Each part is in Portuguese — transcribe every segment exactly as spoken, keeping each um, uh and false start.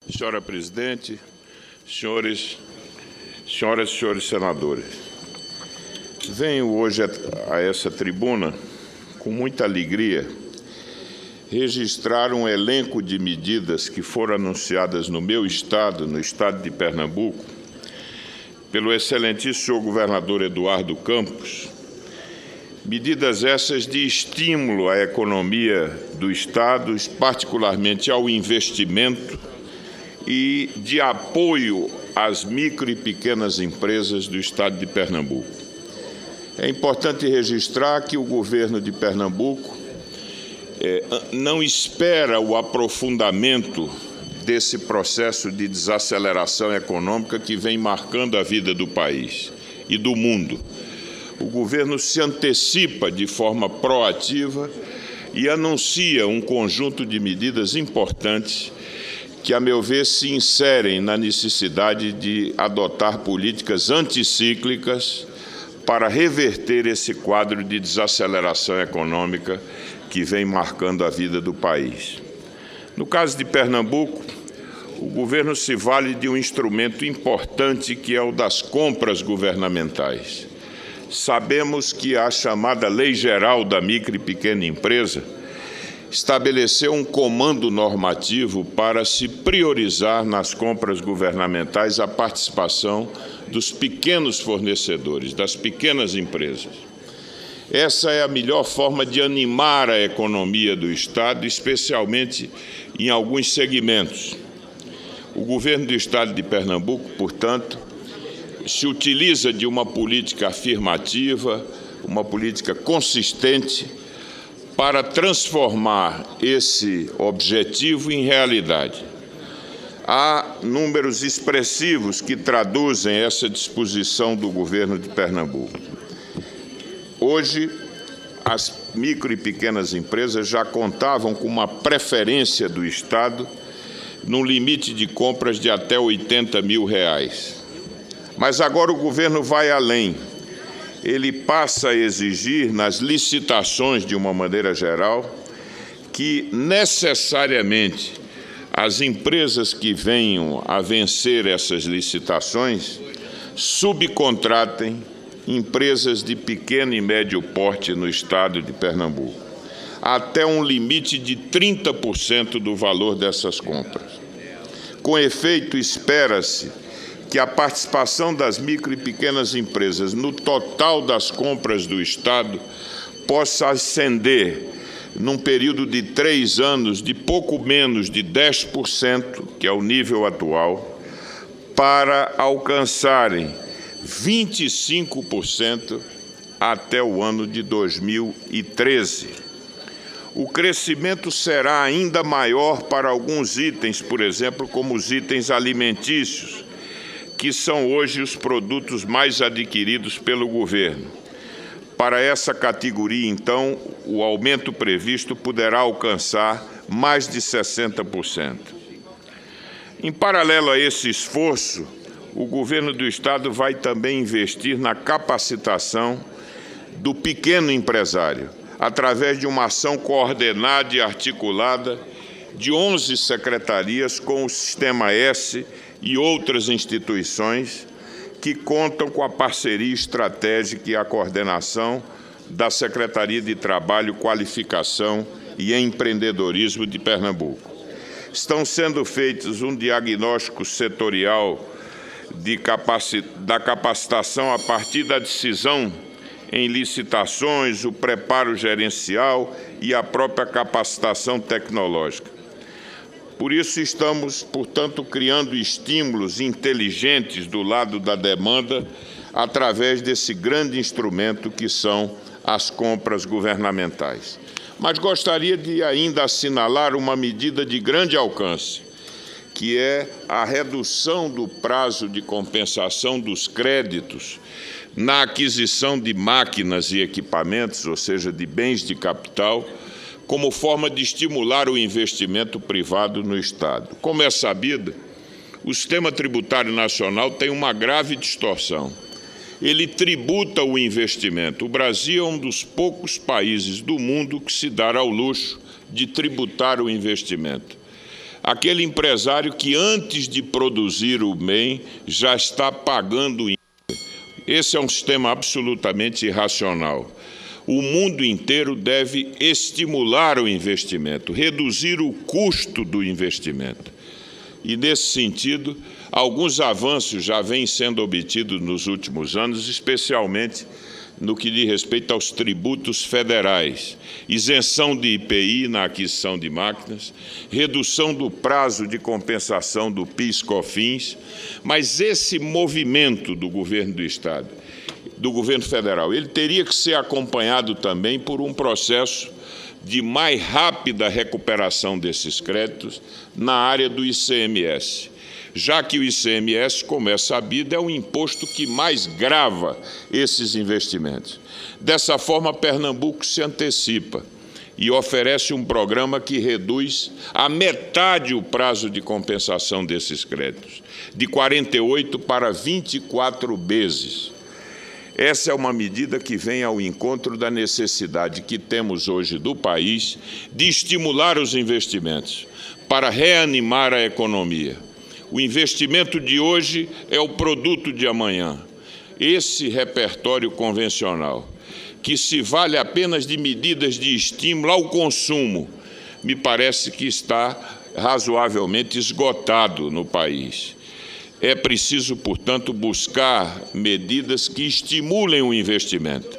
Senhora Presidente, senhores, senhoras e senhores senadores, venho hoje a essa tribuna com muita alegria registrar um elenco de medidas que foram anunciadas no meu estado, no estado de Pernambuco, pelo excelentíssimo senhor governador Eduardo Campos, medidas essas de estímulo à economia do estado, particularmente ao investimento e de apoio às micro e pequenas empresas do estado de Pernambuco. É importante registrar que o governo de Pernambuco é, não espera o aprofundamento desse processo de desaceleração econômica que vem marcando a vida do país e do mundo. O governo se antecipa de forma proativa e anuncia um conjunto de medidas importantes que, a meu ver, se inserem na necessidade de adotar políticas anticíclicas para reverter esse quadro de desaceleração econômica que vem marcando a vida do país. No caso de Pernambuco, o governo se vale de um instrumento importante que é o das compras governamentais. Sabemos que a chamada Lei Geral da Micro e Pequena Empresa estabeleceu um comando normativo para se priorizar nas compras governamentais a participação dos pequenos fornecedores, das pequenas empresas. Essa é a melhor forma de animar a economia do Estado, especialmente em alguns segmentos. O governo do Estado de Pernambuco, portanto, se utiliza de uma política afirmativa, uma política consistente, para transformar esse objetivo em realidade. Há números expressivos que traduzem essa disposição do governo de Pernambuco. Hoje, as micro e pequenas empresas já contavam com uma preferência do Estado no limite de compras de até oitenta mil reais. Mas agora o governo vai além. Ele passa a exigir, nas licitações de uma maneira geral, que necessariamente as empresas que venham a vencer essas licitações subcontratem empresas de pequeno e médio porte no estado de Pernambuco, até um limite de trinta por cento do valor dessas compras. Com efeito, espera-se que a participação das micro e pequenas empresas no total das compras do Estado possa ascender, num período de três anos, de pouco menos de dez por cento, que é o nível atual, para alcançarem vinte e cinco por cento até o ano de dois mil e treze. O crescimento será ainda maior para alguns itens, por exemplo, como os itens alimentícios, que são hoje os produtos mais adquiridos pelo governo. Para essa categoria, então, o aumento previsto poderá alcançar mais de sessenta por cento. Em paralelo a esse esforço, o governo do Estado vai também investir na capacitação do pequeno empresário, através de uma ação coordenada e articulada de onze secretarias com o Sistema S e outras instituições que contam com a parceria estratégica e a coordenação da Secretaria de Trabalho, Qualificação e Empreendedorismo de Pernambuco. Estão sendo feitos um diagnóstico setorial de capaci- da capacitação a partir da decisão em licitações, o preparo gerencial e a própria capacitação tecnológica. Por isso, estamos, portanto, criando estímulos inteligentes do lado da demanda através desse grande instrumento que são as compras governamentais. Mas gostaria de ainda assinalar uma medida de grande alcance, que é a redução do prazo de compensação dos créditos na aquisição de máquinas e equipamentos, ou seja, de bens de capital, como forma de estimular o investimento privado no Estado. Como é sabido, o sistema tributário nacional tem uma grave distorção. Ele tributa o investimento. O Brasil é um dos poucos países do mundo que se dá ao luxo de tributar o investimento. aquele empresário que antes de produzir o bem já está pagando o I V A. Esse é um sistema absolutamente irracional. O mundo inteiro deve estimular o investimento, reduzir o custo do investimento. E, nesse sentido, alguns avanços já vêm sendo obtidos nos últimos anos, especialmente no que diz respeito aos tributos federais, isenção de I P I na aquisição de máquinas, redução do prazo de compensação do PIS/COFINS, mas esse movimento do governo do Estado, do governo federal, ele teria que ser acompanhado também por um processo de mais rápida recuperação desses créditos na área do I C M S. Já que o I C M S, como é sabido, é o imposto que mais grava esses investimentos. Dessa forma, Pernambuco se antecipa e oferece um programa que reduz a metade o prazo de compensação desses créditos, de quarenta e oito para vinte e quatro meses. Essa é uma medida que vem ao encontro da necessidade que temos hoje do país de estimular os investimentos para reanimar a economia. O investimento de hoje é o produto de amanhã. Esse repertório convencional, que se vale apenas de medidas de estímulo ao consumo, me parece que está razoavelmente esgotado no país. É preciso, portanto, buscar medidas que estimulem o investimento.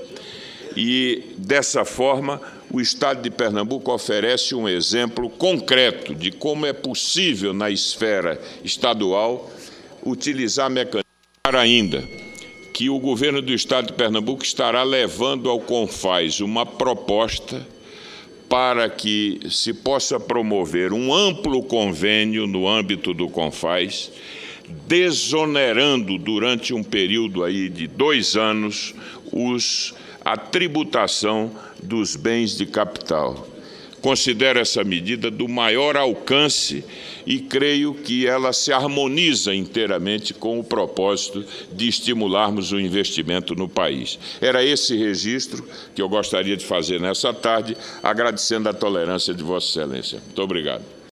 E, dessa forma, o Estado de Pernambuco oferece um exemplo concreto de como é possível, na esfera estadual, utilizar mecanismos. Ainda que o governo do Estado de Pernambuco estará levando ao CONFAS uma proposta para que se possa promover um amplo convênio no âmbito do CONFAS, desonerando durante um período aí de dois anos os, a tributação dos bens de capital. Considero essa medida do maior alcance e creio que ela se harmoniza inteiramente com o propósito de estimularmos o investimento no país. Era esse registro que eu gostaria de fazer nessa tarde, agradecendo a tolerância de Vossa Excelência. Muito obrigado.